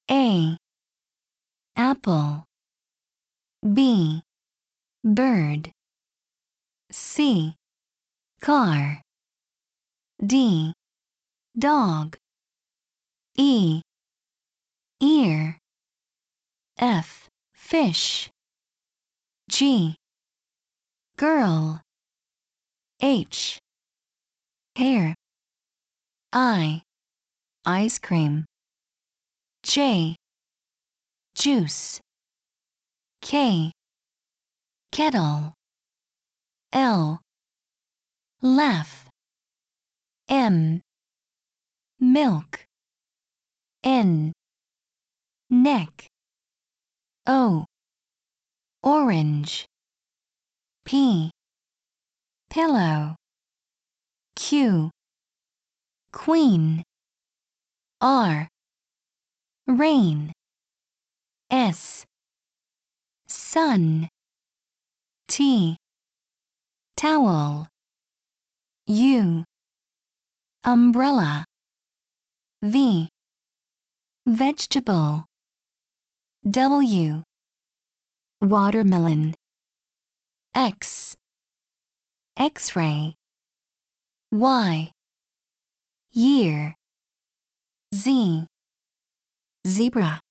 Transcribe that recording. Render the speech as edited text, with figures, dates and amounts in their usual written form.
A. Apple. B. Bird. C. Car. D. Dog. E. Ear. F. Fish. G. Girl. H. Hair. I. Ice cream. J. Juice. K. Kettle. L. Laugh. M. Milk. N. Neck. O. Orange. P. Pillow. Q. Queen. R. Rain. S. Sun. T. Towel. U. Umbrella. V. Vegetable. W. Watermelon. X. X-ray. Y. Year. Z. Zebra.